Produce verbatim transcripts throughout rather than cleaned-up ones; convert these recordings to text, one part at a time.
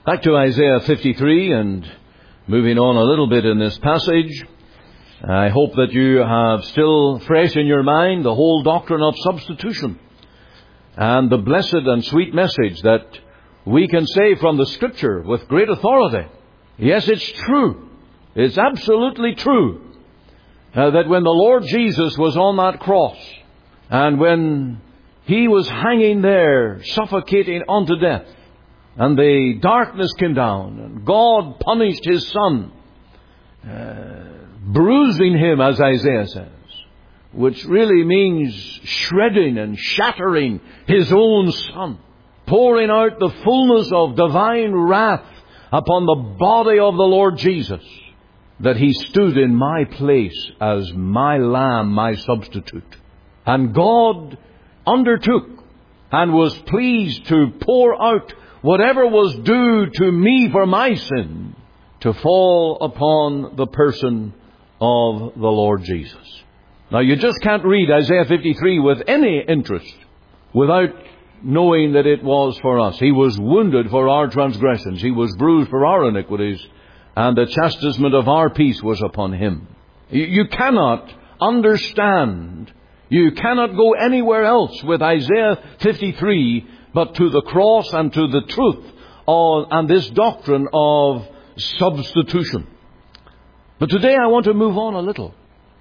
Back to Isaiah fifty-three and moving on a little bit in this passage. I hope that you have still fresh in your mind the whole doctrine of substitution and the blessed and sweet message that we can say from the Scripture with great authority. Yes, it's true. It's absolutely true uh, that when the Lord Jesus was on that cross and when He was hanging there, suffocating unto death, and the darkness came down, and God punished His Son, uh, bruising Him, as Isaiah says, which really means shredding and shattering His own Son, pouring out the fullness of divine wrath upon the body of the Lord Jesus, that He stood in my place as my lamb, my substitute. And God undertook and was pleased to pour out whatever was due to me for my sin to fall upon the person of the Lord Jesus. Now, you just can't read Isaiah fifty-three with any interest without knowing that it was for us. He was wounded for our transgressions. He was bruised for our iniquities. And the chastisement of our peace was upon Him. You, you cannot understand, you cannot go anywhere else with Isaiah fifty-three but to the cross and to the truth of, and this doctrine of substitution. But today I want to move on a little.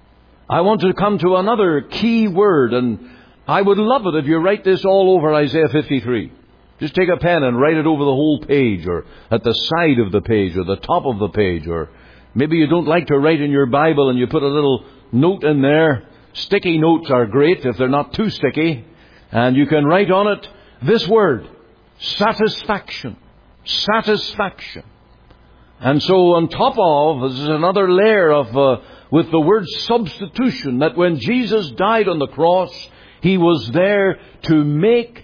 I want to come to another key word, and I would love it if you write this all over Isaiah fifty-three. Just take a pen and write it over the whole page, or at the side of the page, or the top of the page, or maybe you don't like to write in your Bible and you put a little note in there. Sticky notes are great if they're not too sticky. And you can write on it this word, satisfaction. Satisfaction. And so on top of, this is another layer of, uh, with the word substitution, that when Jesus died on the cross, He was there to make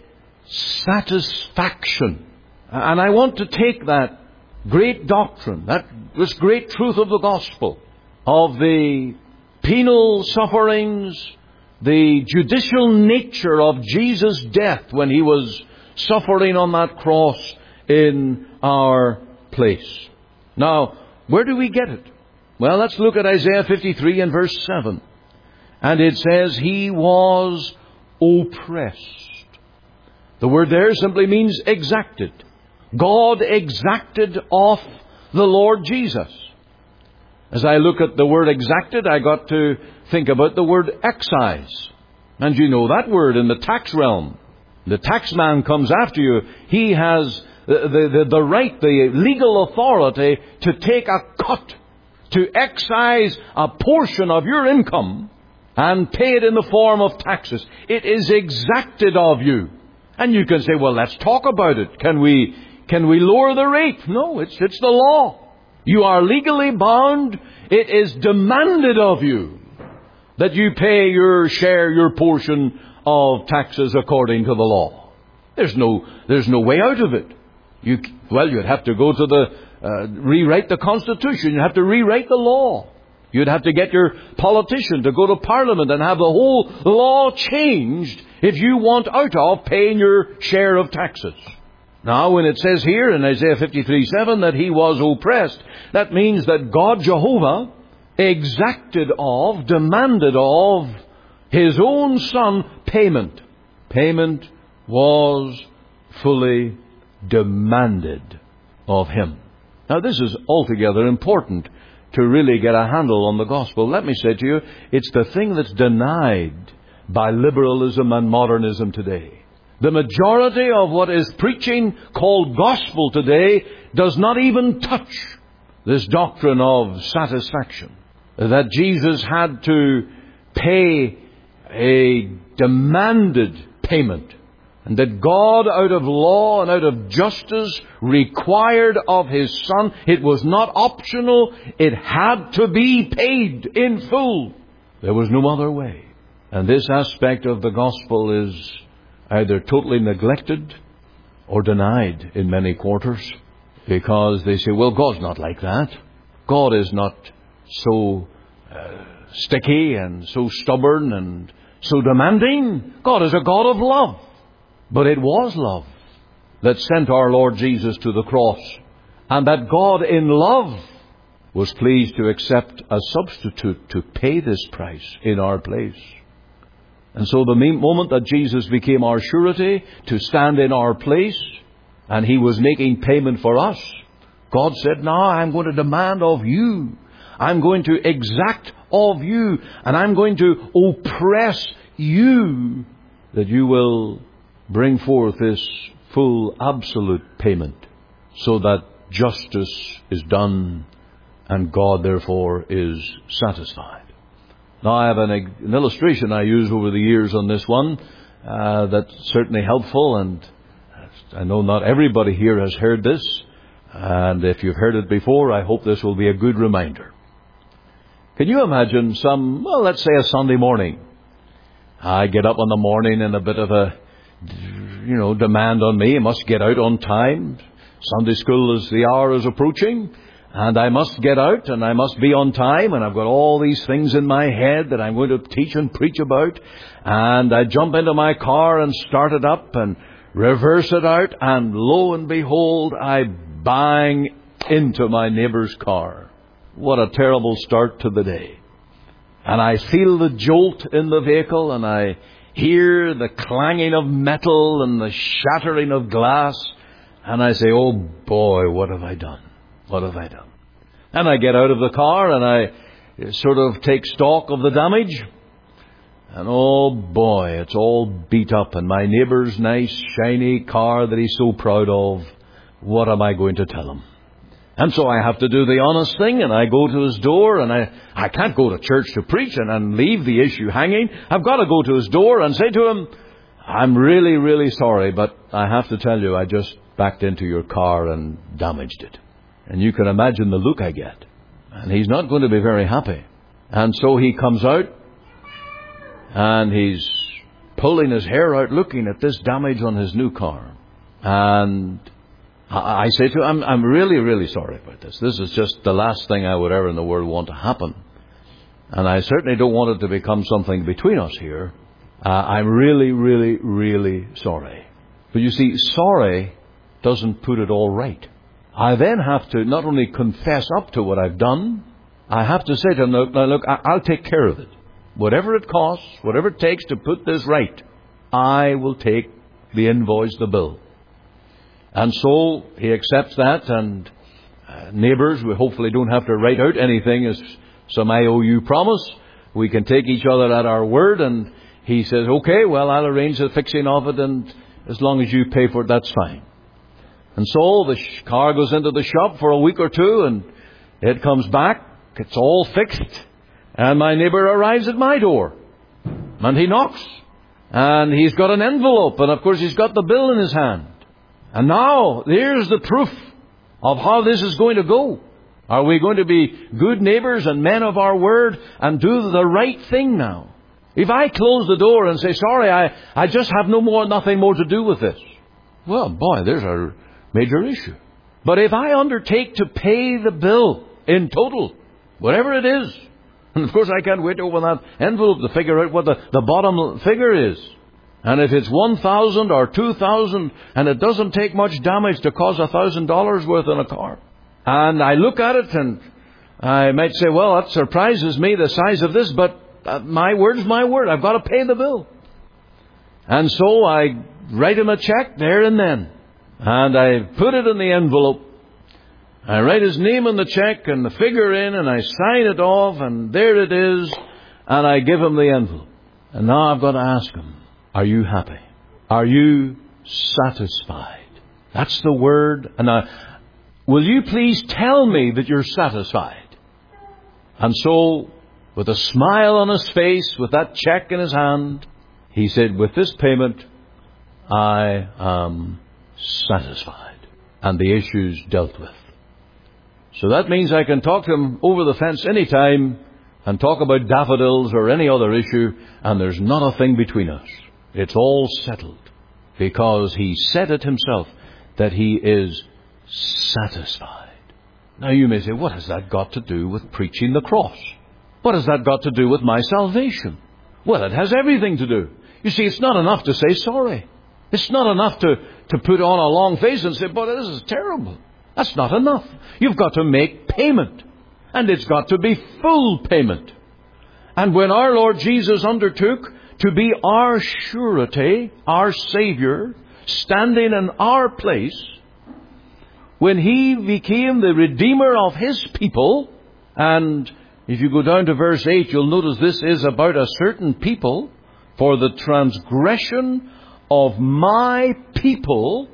satisfaction. And I want to take that great doctrine, that this great truth of the gospel, of the penal sufferings, the judicial nature of Jesus' death when He was suffering on that cross in our place. Now, where do we get it? Well, let's look at Isaiah fifty-three and verse seven. And it says, He was oppressed. The word there simply means exacted. God exacted off the Lord Jesus. As I look at the word exacted, I got to think about the word excise. And you know that word in the tax realm. The tax man comes after you. He has the, the, the right, the legal authority to take a cut, to excise a portion of your income and pay it in the form of taxes. It is exacted of you. And you can say, well, let's talk about it. Can we, can we lower the rate? No, it's, it's the law. You are legally bound. It is demanded of you that you pay your share, your portion of taxes according to the law. There's no, there's no way out of it. You, well, you'd have to go to the, uh, rewrite the Constitution. You'd have to rewrite the law. You'd have to get your politician to go to Parliament and have the whole law changed if you want out of paying your share of taxes. Now, when it says here in Isaiah fifty-three seven that He was oppressed, that means that God Jehovah exacted of, demanded of His own Son payment. Payment was fully demanded of Him. Now, this is altogether important to really get a handle on the gospel. Let me say to you, it's the thing that's denied by liberalism and modernism today. The majority of what is preaching called gospel today does not even touch this doctrine of satisfaction. That Jesus had to pay a demanded payment. And that God, out of law and out of justice, required of His Son. It was not optional. It had to be paid in full. There was no other way. And this aspect of the gospel is either totally neglected or denied in many quarters, because they say, well, God's not like that. God is not so uh, sticky and so stubborn and so demanding. God is a God of love. But it was love that sent our Lord Jesus to the cross and that God in love was pleased to accept a substitute to pay this price in our place. And so the moment that Jesus became our surety to stand in our place, and He was making payment for us, God said, now I'm going to demand of you. I'm going to exact of you, and I'm going to oppress you, that you will bring forth this full, absolute payment, so that justice is done and God therefore is satisfied. Now I have an, an illustration I use over the years on this one uh, that's certainly helpful, and I know not everybody here has heard this, and if you've heard it before, I hope this will be a good reminder. Can you imagine some, well, let's say a Sunday morning. I get up in the morning and a bit of a, you know, demand on me. I must get out on time. Sunday school is, the hour is approaching, and I must get out and I must be on time, and I've got all these things in my head that I'm going to teach and preach about, and I jump into my car and start it up and reverse it out, and lo and behold, I bang into my neighbour's car. What a terrible start to the day. And I feel the jolt in the vehicle, and I hear the clanging of metal and the shattering of glass, and I say, oh boy, what have I done? What have I done? And I get out of the car and I sort of take stock of the damage, and oh boy, it's all beat up, and my neighbour's nice shiny car that he's so proud of, what am I going to tell him? And so I have to do the honest thing, and I go to his door, and I, I can't go to church to preach and, and leave the issue hanging. I've got to go to his door and say to him, I'm really, really sorry, but I have to tell you, I just backed into your car and damaged it. And you can imagine the look I get. And he's not going to be very happy. And so he comes out, and he's pulling his hair out looking at this damage on his new car. And I say to him, I'm, I'm really, really sorry about this. This is just the last thing I would ever in the world want to happen. And I certainly don't want it to become something between us here. Uh, I'm really, really, really sorry. But you see, sorry doesn't put it all right. I then have to not only confess up to what I've done, I have to say to him, look, now look, I'll take care of it. Whatever it costs, whatever it takes to put this right, I will take the invoice, the bill. And so he accepts that, and uh, neighbours, we hopefully don't have to write out anything as some I O U promise. We can take each other at our word, and he says, okay, well, I'll arrange the fixing of it, and as long as you pay for it, that's fine. And so the sh- car goes into the shop for a week or two, and it comes back, it's all fixed, and my neighbour arrives at my door, and he knocks, and he's got an envelope, and of course he's got the bill in his hand. And now, here's the proof of how this is going to go. Are we going to be good neighbours and men of our word and do the right thing now? If I close the door and say, sorry, I, I just have no more, nothing more to do with this. Well, boy, there's a major issue. But if I undertake to pay the bill in total, whatever it is, and of course I can't wait to open that envelope to figure out what the, the bottom figure is. And if it's one thousand or two thousand, and it doesn't take much damage to cause a thousand dollars worth in a car. And I look at it and I might say, well, that surprises me, the size of this, but my word's my word. I've got to pay the bill. And so I write him a check there and then. And I put it in the envelope. I write his name on the check and the figure in, and I sign it off, and there it is. And I give him the envelope. And now I've got to ask him, are you happy? Are you satisfied? That's the word. And now, will you please tell me that you're satisfied? And so, with a smile on his face, with that check in his hand, he said, with this payment, I am satisfied. And the issue's dealt with. So that means I can talk to him over the fence anytime and talk about daffodils or any other issue, and there's not a thing between us. It's all settled, because he said it himself, that he is satisfied. Now you may say, what has that got to do with preaching the cross? What has that got to do with my salvation? Well, it has everything to do. You see, it's not enough to say sorry. It's not enough to, to put on a long face and say, but this is terrible. That's not enough. You've got to make payment. And it's got to be full payment. And when our Lord Jesus undertook to be our surety, our Savior, standing in our place, when He became the Redeemer of His people, and if you go down to verse eight, you'll notice this is about a certain people, for the transgression of my people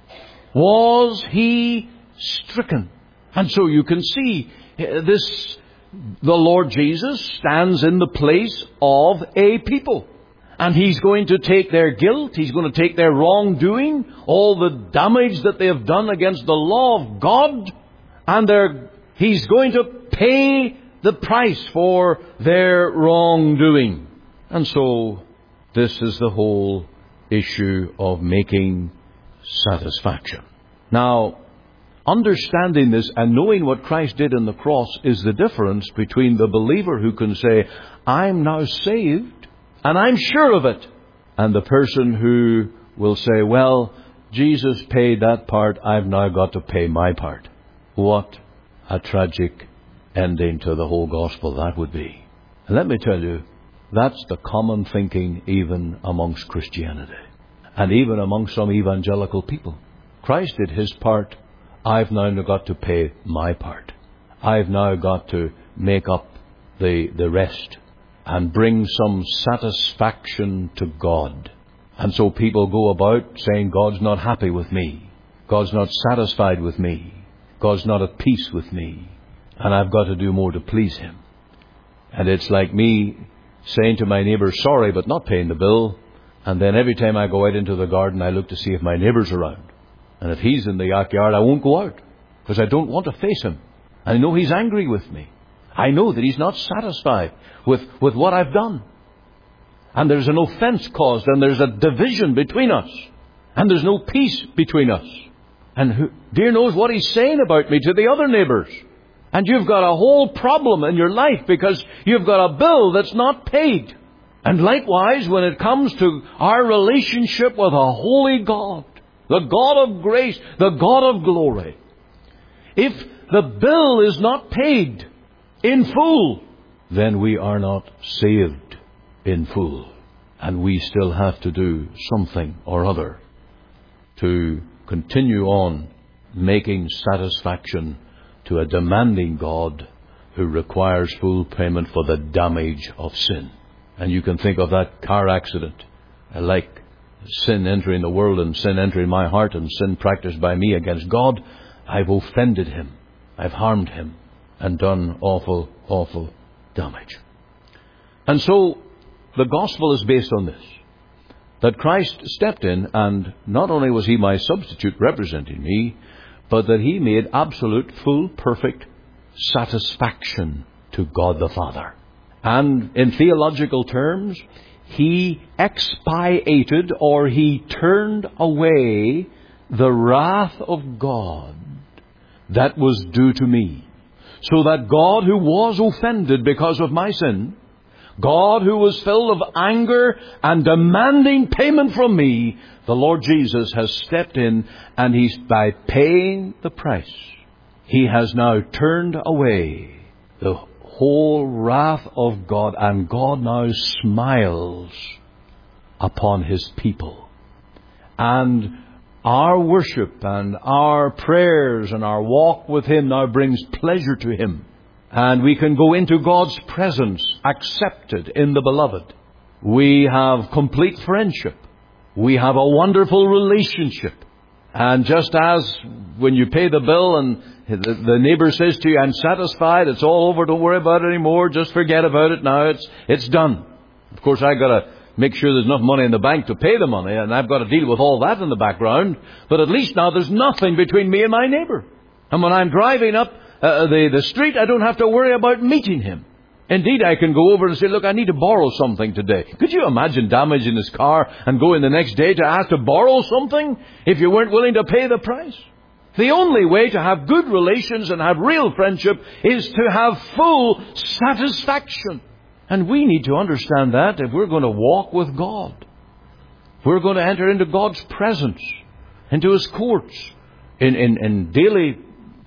was He stricken. And so you can see this, the Lord Jesus stands in the place of a people. And He's going to take their guilt, He's going to take their wrongdoing, all the damage that they have done against the law of God, and they're, He's going to pay the price for their wrongdoing. And so this is the whole issue of making satisfaction. Now, understanding this and knowing what Christ did on the cross is the difference between the believer who can say, I'm now saved, and I'm sure of it, and the person who will say, well, Jesus paid that part, I've now got to pay my part. What a tragic ending to the whole gospel that would be. And let me tell you, that's the common thinking even amongst Christianity, and even among some evangelical people. Christ did His part, I've now got to pay my part. I've now got to make up the, the rest and bring some satisfaction to God. And so people go about saying, God's not happy with me. God's not satisfied with me. God's not at peace with me. And I've got to do more to please Him. And it's like me saying to my neighbour, sorry, but not paying the bill. And then every time I go out into the garden, I look to see if my neighbour's around. And if he's in the backyard, I won't go out, because I don't want to face him. I know he's angry with me. I know that he's not satisfied with, with what I've done. And there's an offence caused, and there's a division between us. And there's no peace between us. And who, dear knows what he's saying about me to the other neighbours. And you've got a whole problem in your life because you've got a bill that's not paid. And likewise, when it comes to our relationship with a holy God, the God of grace, the God of glory, if the bill is not paid in full, then we are not saved in full. And we still have to do something or other to continue on making satisfaction to a demanding God who requires full payment for the damage of sin. And you can think of that car accident, like sin entering the world and sin entering my heart and sin practiced by me against God. I've offended Him. I've harmed Him and done awful, awful damage. And so the gospel is based on this, that Christ stepped in, and not only was He my substitute representing me, but that He made absolute, full, perfect satisfaction to God the Father. And in theological terms, He expiated, or He turned away the wrath of God that was due to me. So that God, who was offended because of my sin, God who was filled of anger and demanding payment from me, the Lord Jesus has stepped in, and He's, by paying the price, He has now turned away the whole wrath of God, and God now smiles upon His people. And our worship and our prayers and our walk with Him now brings pleasure to Him. And we can go into God's presence accepted in the Beloved. We have complete friendship. We have a wonderful relationship. And just as when you pay the bill and the, the neighbour says to you, I'm satisfied, it's all over, don't worry about it anymore, just forget about it now, it's it's done. Of course, I've got to make sure there's enough money in the bank to pay the money, and I've got to deal with all that in the background. But at least now there's nothing between me and my neighbour. And when I'm driving up uh, the, the street, I don't have to worry about meeting him. Indeed, I can go over and say, look, I need to borrow something today. Could you imagine damaging his car and going the next day to ask to borrow something if you weren't willing to pay the price? The only way to have good relations and have real friendship is to have full satisfaction. And we need to understand that if we're going to walk with God. We're going to enter into God's presence, into His courts, in, in, in daily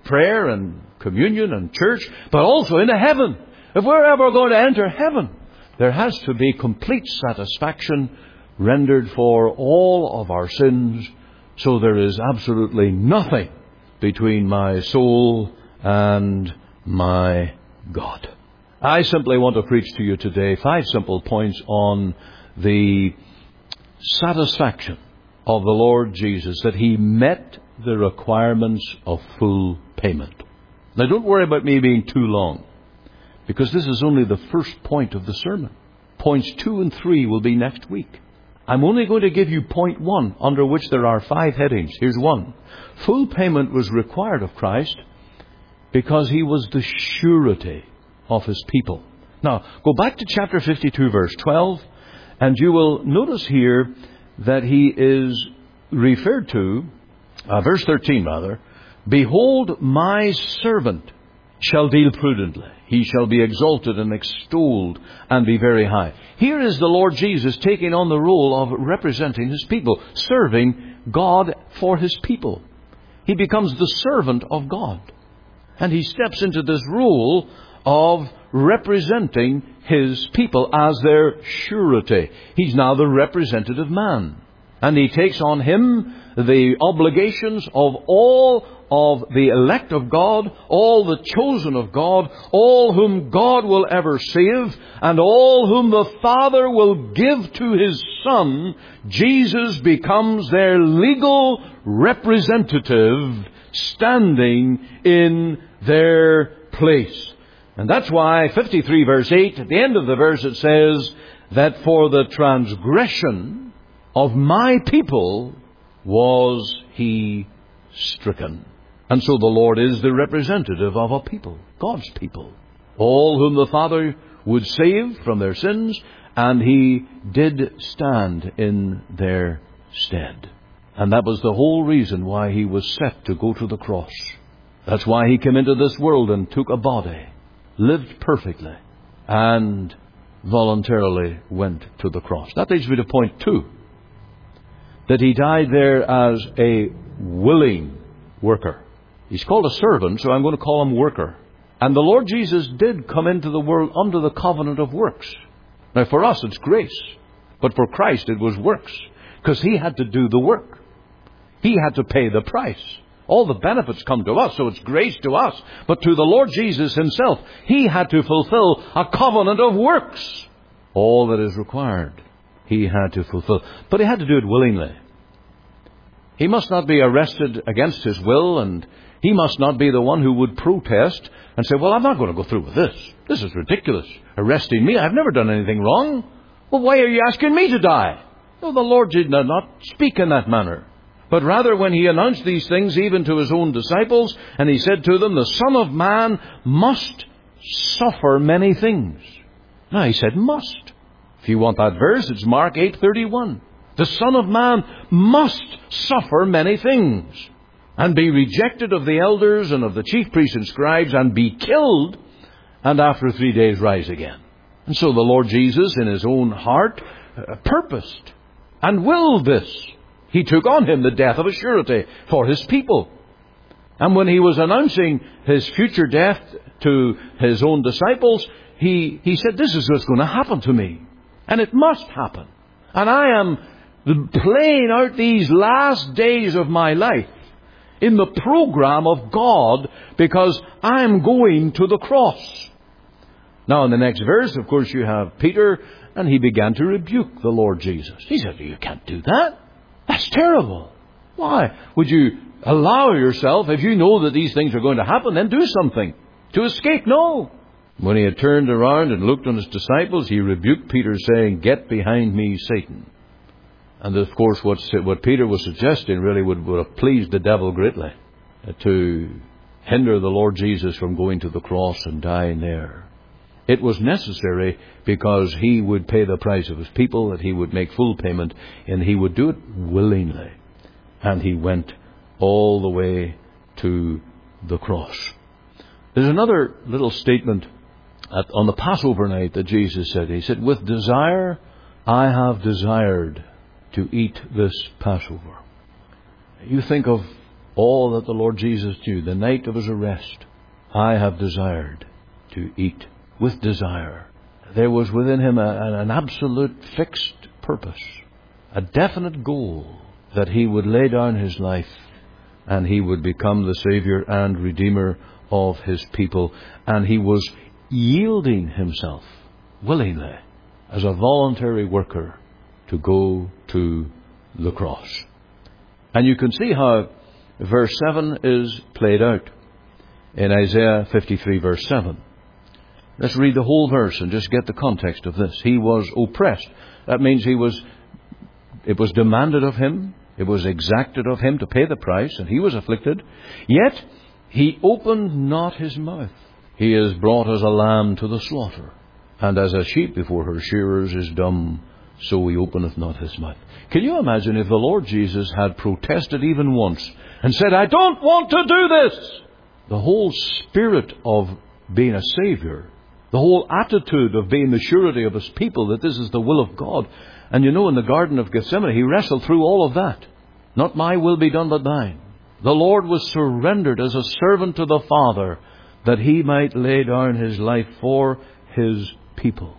prayer and communion and church, but also into heaven. If we're ever going to enter heaven, there has to be complete satisfaction rendered for all of our sins, so there is absolutely nothing between my soul and my God. I simply want to preach to you today five simple points on the satisfaction of the Lord Jesus, that He met the requirements of full payment. Now, don't worry about me being too long, because this is only the first point of the sermon. Points two and three will be next week. I'm only going to give you point one, under which there are five headings. Here's one. Full payment was required of Christ because He was the surety of His people. Now, go back to chapter fifty-two, verse twelve, and you will notice here that He is referred to, uh, verse thirteen rather, "Behold, my servant shall deal prudently. He shall be exalted and extolled and be very high." Here is the Lord Jesus taking on the role of representing His people, serving God for His people. He becomes the servant of God. And He steps into this role of representing His people as their surety. He's now the representative man. And He takes on Him the obligations of all of the elect of God, all the chosen of God, all whom God will ever save, and all whom the Father will give to His Son. Jesus becomes their legal representative, standing in their place. And that's why fifty-three verse eight, at the end of the verse, it says that for the transgression of my people was He stricken. And so the Lord is the representative of a people, God's people, all whom the Father would save from their sins, and He did stand in their stead. And that was the whole reason why He was set to go to the cross. That's why He came into this world and took a body, lived perfectly, and voluntarily went to the cross. That leads me to point two, that He died there as a willing worker. He's called a servant, so I'm going to call Him worker. And the Lord Jesus did come into the world under the covenant of works. Now, for us, it's grace. But for Christ, it was works. Because He had to do the work. He had to pay the price. All the benefits come to us, so it's grace to us. But to the Lord Jesus Himself, He had to fulfill a covenant of works. All that is required, He had to fulfill. But He had to do it willingly. He must not be arrested against His will, and He must not be the one who would protest and say, well, I'm not going to go through with this. This is ridiculous. Arresting me. I've never done anything wrong. Well, why are you asking me to die? No, the Lord did not speak in that manner. But rather, when He announced these things even to His own disciples, and He said to them, the Son of Man must suffer many things. Now, He said must. If you want that verse, it's Mark eight thirty-one. The Son of Man must suffer many things, and be rejected of the elders and of the chief priests and scribes, and be killed, and after three days rise again. And so the Lord Jesus, in His own heart, uh, purposed and willed this. He took on Him the death of a surety for His people. And when He was announcing His future death to His own disciples, He, he said, this is what's going to happen to me. And it must happen. And I am playing out these last days of my life in the program of God, because I'm going to the cross. Now, in the next verse, of course, you have Peter, and he began to rebuke the Lord Jesus. He said, you can't do that. That's terrible. Why? Would you allow yourself, if you know that these things are going to happen, then do something to escape? No. When he had turned around and looked on His disciples, He rebuked Peter, saying, get behind me, Satan. And of course, what, what Peter was suggesting really would, would have pleased the devil greatly, uh, to hinder the Lord Jesus from going to the cross and dying there. It was necessary because He would pay the price of His people, that He would make full payment, and He would do it willingly. And He went all the way to the cross. There's another little statement at, on the Passover night that Jesus said. He said, with desire I have desired to eat this Passover. You think of all that the Lord Jesus knew, the night of his arrest, I have desired to eat with desire. There was within him a, an absolute fixed purpose, a definite goal, that he would lay down his life and he would become the Savior and Redeemer of his people. And he was yielding himself willingly as a voluntary worker to go to the cross. And you can see how verse seven is played out in Isaiah fifty-three verse seven. Let's read the whole verse and just get the context of this. He was oppressed. That means he was, it was demanded of him, it was exacted of him to pay the price, and he was afflicted. Yet he opened not his mouth. He is brought as a lamb to the slaughter, and as a sheep before her shearers is dumb, so he openeth not his mouth. Can you imagine if the Lord Jesus had protested even once and said, I don't want to do this? The whole spirit of being a Savior, the whole attitude of being the surety of his people, that this is the will of God. And you know, in the Garden of Gethsemane, he wrestled through all of that. Not my will be done, but thine. The Lord was surrendered as a servant to the Father, that he might lay down his life for his people.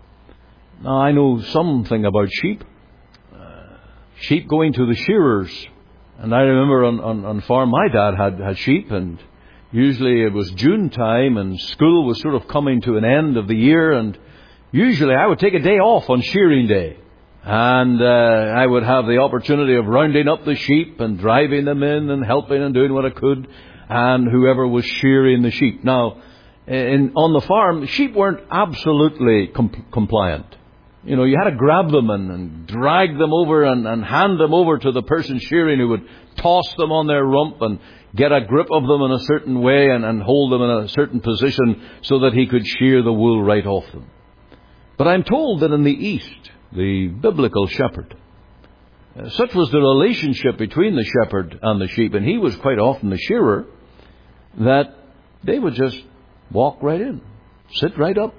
Now, I know something about sheep. Uh, sheep going to the shearers. And I remember on, on, on farm, my dad had, had sheep, and usually it was June time, and school was sort of coming to an end of the year, and usually I would take a day off on shearing day. And uh, I would have the opportunity of rounding up the sheep and driving them in and helping and doing what I could, and whoever was shearing the sheep. Now, in, on the farm, sheep weren't absolutely com- compliant. You know, you had to grab them and, and drag them over and, and hand them over to the person shearing, who would toss them on their rump and get a grip of them in a certain way and, and hold them in a certain position so that he could shear the wool right off them. But I'm told that in the East, the biblical shepherd, uh, such was the relationship between the shepherd and the sheep, and he was quite often the shearer, that they would just walk right in, sit right up,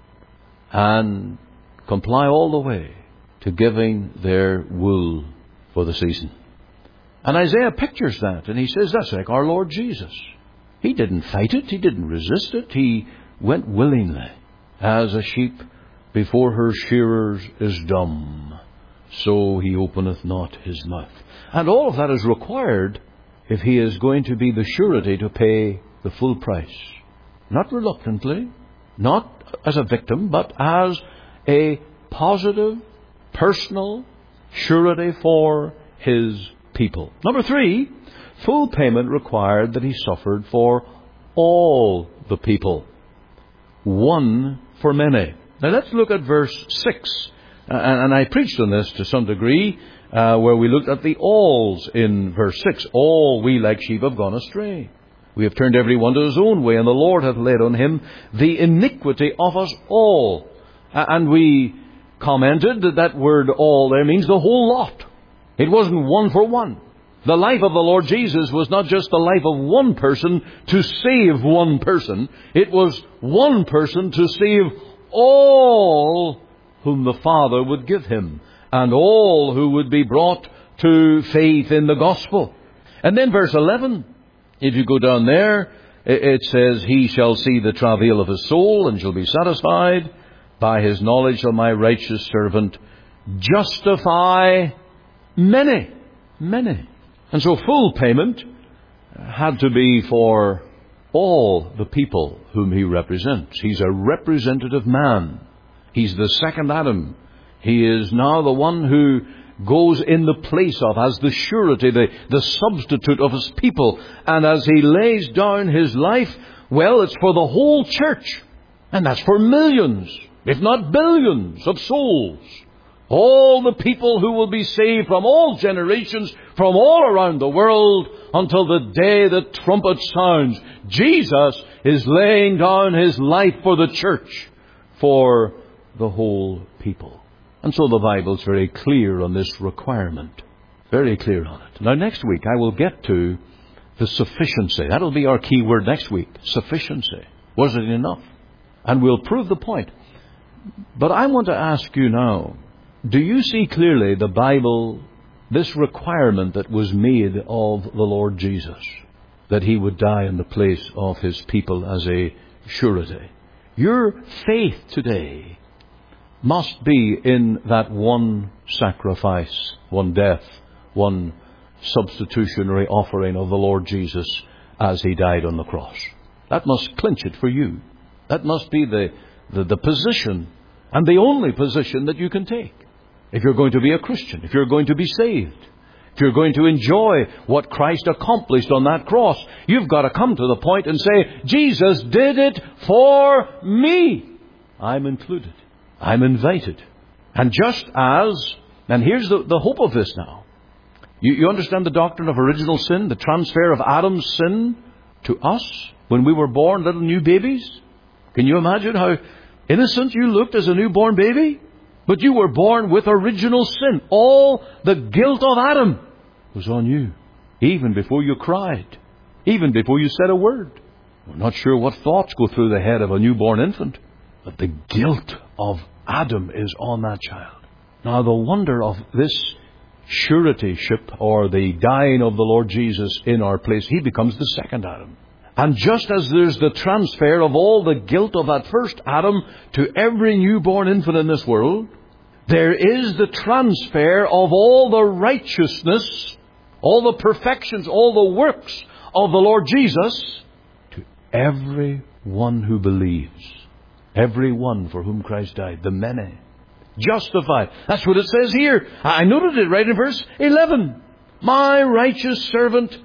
and comply all the way to giving their wool for the season. And Isaiah pictures that, and he says that's like our Lord Jesus. He didn't fight it, he didn't resist it, he went willingly. As a sheep before her shearers is dumb, so he openeth not his mouth. And all of that is required if he is going to be the surety to pay the full price. Not reluctantly, not as a victim, but as a positive, personal surety for his people. Number three, full payment required that he suffered for all the people. One for many. Now let's look at verse six. Uh, and I preached on this to some degree, uh, where we looked at the alls in verse six. All we like sheep have gone astray. We have turned every one to his own way, and the Lord hath laid on him the iniquity of us all. Uh, and we commented that that word all there means the whole lot. It wasn't one for one. The life of the Lord Jesus was not just the life of one person to save one person. It was one person to save all whom the Father would give him, and all who would be brought to faith in the gospel. And then verse eleven, if you go down there, it says, he shall see the travail of his soul and shall be satisfied. By his knowledge shall my righteous servant justify many, many. And so full payment had to be for all the people whom he represents. He's a representative man. He's the second Adam. He is now the one who goes in the place of, as the surety, the, the substitute of his people. And as he lays down his life, well, it's for the whole church. And that's for millions, if not billions of souls. All the people who will be saved from all generations, from all around the world, until the day the trumpet sounds. Jesus is laying down his life for the church, for the whole people. And so the Bible's very clear on this requirement. Very clear on it. Now next week I will get to the sufficiency. That'll be our key word next week. Sufficiency. Was it enough? And we'll prove the point. But I want to ask you now, do you see clearly the Bible this requirement that was made of the Lord Jesus, that He would die in the place of His people as a surety. Your faith today must be in that one sacrifice, one death, one substitutionary offering of the Lord Jesus as He died on the cross. That must clinch it for you. That must be the, the, the position, and the only position that you can take. If you're going to be a Christian, if you're going to be saved, if you're going to enjoy what Christ accomplished on that cross, you've got to come to the point and say, Jesus did it for me. I'm included. I'm invited. And just as, and here's the, the hope of this now. You, you understand the doctrine of original sin, the transfer of Adam's sin to us when we were born, little new babies? Can you imagine how innocent you looked as a newborn baby? But you were born with original sin. All the guilt of Adam was on you, even before you cried, even before you said a word. We're not sure what thoughts go through the head of a newborn infant, but the guilt of Adam is on that child. Now, the wonder of this suretyship, or the dying of the Lord Jesus in our place, He becomes the second Adam. And just as there's the transfer of all the guilt of that first Adam to every newborn infant in this world, there is the transfer of all the righteousness, all the perfections, all the works of the Lord Jesus to every one who believes. Every one for whom Christ died. The many. Justified. That's what it says here. I noted it right in verse eleven. My righteous servant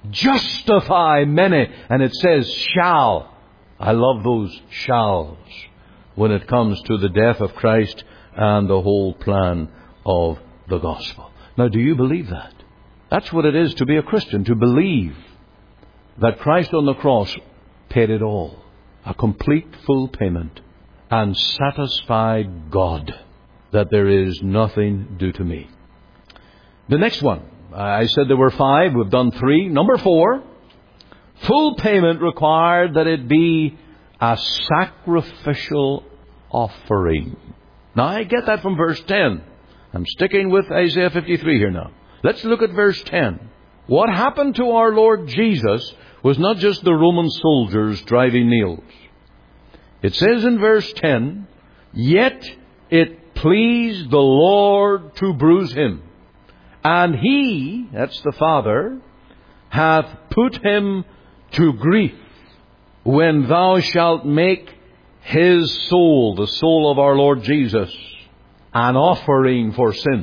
justify many. And it says shall. I love those shalls when it comes to the death of Christ and the whole plan of the gospel. Now, do you believe that? That's what it is to be a Christian, to believe that Christ on the cross paid it all. A complete, full payment, and satisfied God that there is nothing due to me. The next one, I said there were five, we've done three. Number four, full payment required that it be a sacrificial offering. Now, I get that from verse ten. I'm sticking with Isaiah fifty-three here now. Let's look at verse ten. What happened to our Lord Jesus was not just the Roman soldiers driving nails. It says in verse ten, yet it pleased the Lord to bruise Him. And He, that's the Father, hath put Him to grief when thou shalt make His soul, the soul of our Lord Jesus, an offering for sin.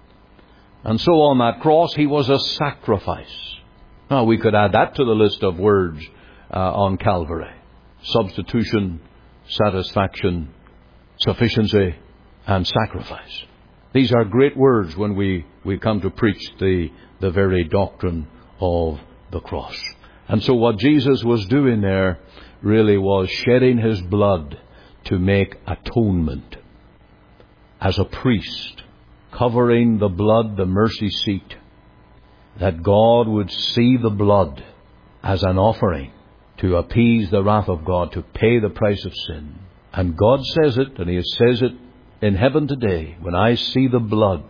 And so on that cross, He was a sacrifice. Now, we could add that to the list of words uh, on Calvary. Substitution, satisfaction, sufficiency, and sacrifice. These are great words when we, we come to preach the, the very doctrine of the cross. And so what Jesus was doing there really was shedding His blood to make atonement. As a priest, covering the blood, the mercy seat, that God would see the blood as an offering to appease the wrath of God, to pay the price of sin. And God says it, and He says it in heaven today, when I see the blood,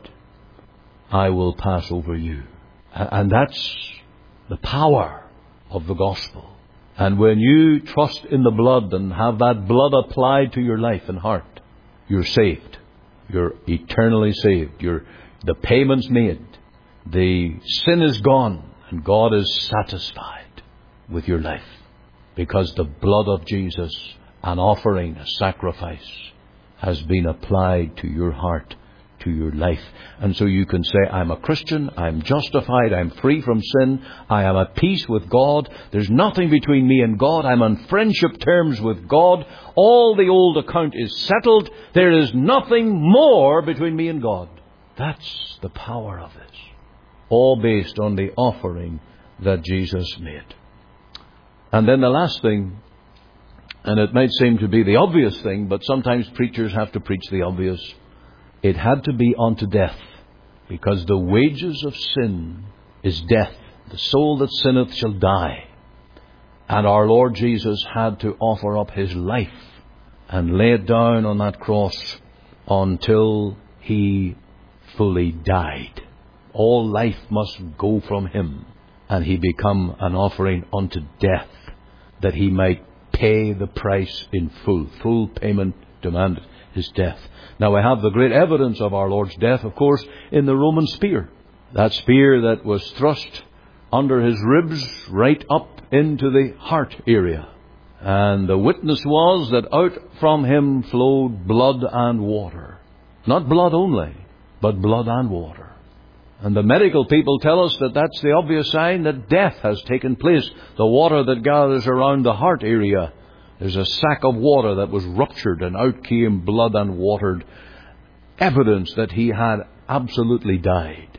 I will pass over you. And that's the power of the gospel. And when you trust in the blood and have that blood applied to your life and heart, you're saved. You're eternally saved. You're, the payment's made. The sin is gone, and God is satisfied with your life. Because the blood of Jesus, an offering, a sacrifice, has been applied to your heart, to your life. And so you can say, I'm a Christian, I'm justified, I'm free from sin, I am at peace with God, there's nothing between me and God, I'm on friendship terms with God, all the old account is settled, there is nothing more between me and God. That's the power of this. All based on the offering that Jesus made. And then the last thing, and it might seem to be the obvious thing, but sometimes preachers have to preach the obvious. It had to be unto death, because the wages of sin is death. The soul that sinneth shall die. And our Lord Jesus had to offer up His life and lay it down on that cross until He fully died. All life must go from him. And he become an offering unto death, that he might pay the price in full. Full payment demanded his death. Now we have the great evidence of our Lord's death, of course, in the Roman spear. That spear that was thrust under his ribs right up into the heart area. And the witness was that out from him flowed blood and water. Not blood only, but blood and water. And the medical people tell us that that's the obvious sign that death has taken place. The water that gathers around the heart area, there's a sack of water that was ruptured and out came blood and watered. Evidence that he had absolutely died.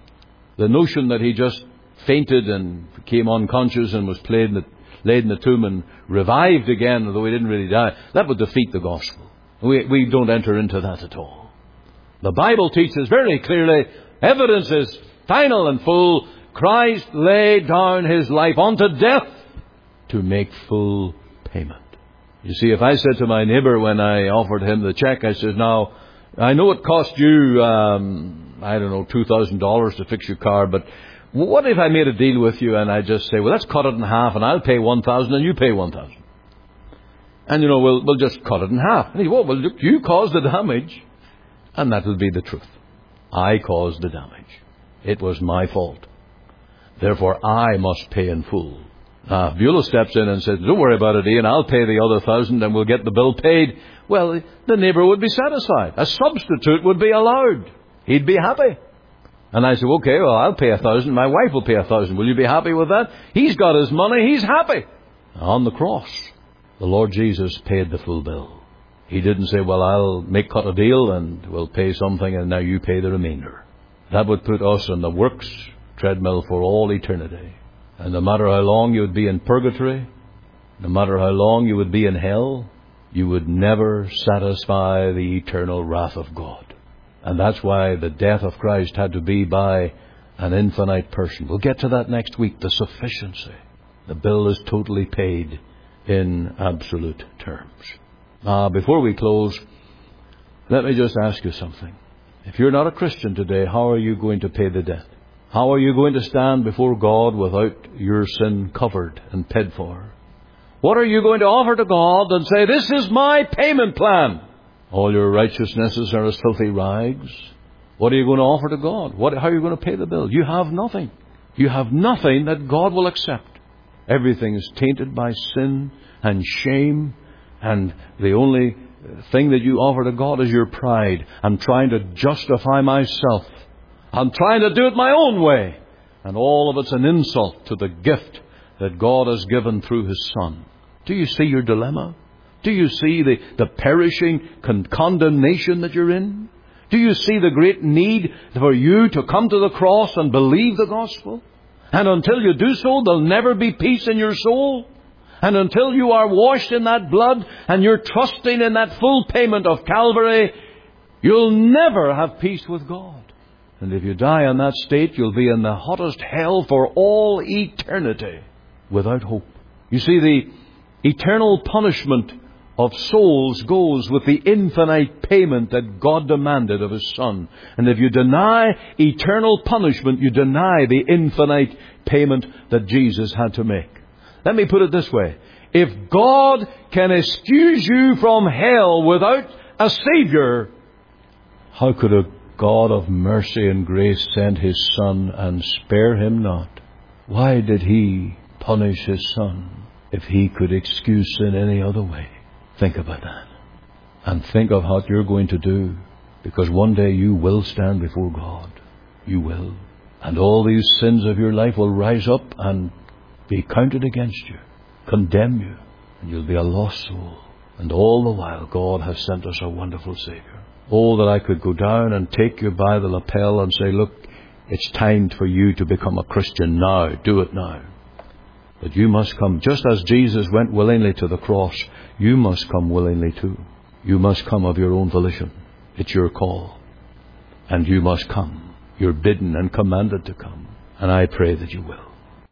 The notion that he just fainted and became unconscious and was laid in the, laid in the tomb and revived again, although he didn't really die, that would defeat the gospel. We, we don't enter into that at all. The Bible teaches very clearly, evidence is final and full. Christ laid down his life unto death to make full payment. You see, if I said to my neighbour when I offered him the check, I said, now, I know it cost you, um, I don't know, two thousand dollars to fix your car, but what if I made a deal with you and I just say, well, let's cut it in half and I'll pay one thousand dollars and you pay one thousand dollars. And, you know, we'll, we'll just cut it in half. And he said, well, well, look, you caused the damage. And that would be the truth. I caused the damage. It was my fault. Therefore, I must pay in full. Now, if Beulah steps in and says, don't worry about it, Ian, I'll pay the other thousand and we'll get the bill paid, well, the neighbour would be satisfied. A substitute would be allowed. He'd be happy. And I said, okay, well, I'll pay a thousand. My wife will pay a thousand. Will you be happy with that? He's got his money. He's happy. On the cross, the Lord Jesus paid the full bill. He didn't say, well, I'll make cut a deal and we'll pay something and now you pay the remainder. That would put us on the works treadmill for all eternity. And no matter how long you would be in purgatory, no matter how long you would be in hell, you would never satisfy the eternal wrath of God. And that's why the death of Christ had to be by an infinite person. We'll get to that next week, the sufficiency. The bill is totally paid in absolute terms. Now, before we close, let me just ask you something. If you're not a Christian today, how are you going to pay the debt? How are you going to stand before God without your sin covered and paid for? What are you going to offer to God and say, this is my payment plan? All your righteousnesses are as filthy rags. What are you going to offer to God? What, how are you going to pay the bill? You have nothing. You have nothing that God will accept. Everything is tainted by sin and shame. And the only thing that you offer to God is your pride. I'm trying to justify myself. I'm trying to do it my own way. And all of it's an insult to the gift that God has given through His Son. Do you see your dilemma? Do you see the, the perishing con- condemnation that you're in? Do you see the great need for you to come to the cross and believe the gospel? And until you do so, there'll never be peace in your soul. And until you are washed in that blood and you're trusting in that full payment of Calvary, you'll never have peace with God. And if you die in that state, you'll be in the hottest hell for all eternity without hope. You see, the eternal punishment of souls goes with the infinite payment that God demanded of His Son. And if you deny eternal punishment, you deny the infinite payment that Jesus had to make. Let me put it this way. If God can excuse you from hell without a Savior, how could a God of mercy and grace send His Son and spare Him not? Why did He punish His Son if He could excuse sin any other way? Think about that. And think of what you're going to do. Because one day you will stand before God. You will. And all these sins of your life will rise up and be counted against you, condemn you, and you'll be a lost soul. And all the while God has sent us a wonderful Savior. Oh, that I could go down and take you by the lapel and say, look, it's time for you to become a Christian now. Do it now. But you must come. Just as Jesus went willingly to the cross, you must come willingly too. You must come of your own volition. It's your call. And you must come. You're bidden and commanded to come. And I pray that you will.